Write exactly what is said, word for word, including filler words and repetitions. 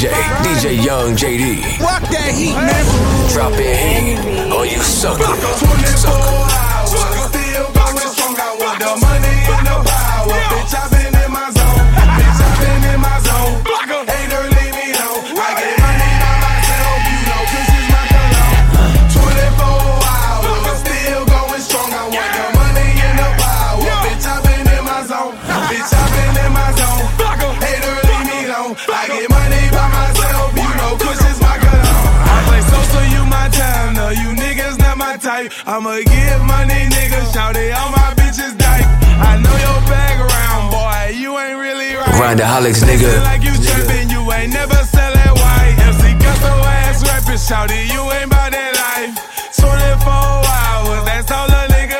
J, D J Young J D. Rock that heat, man. Drop in heat on you sucker. twenty-four hours, still going strong. I want the money and the power. Bitch, I've been in my zone. Bitch, I've been in my zone. Hater, leave me alone. I get money by myself, you know, cause it's my cologne. twenty-four hours, still going strong. I want the money and the power. Bitch, I've been in my zone. Bitch, I've been in my zone. Hater, leave me alone. I get money by myself, you know, cause it's my cologne. I play so-so, you my time, no, you niggas not my type. I'ma get money, niggas, shout it, all my bitches dyke. I know your background, boy, you ain't really right. Grindaholics, nigga. Like you trippin', you ain't never sell that white. M C got so ass rapping, shout it, you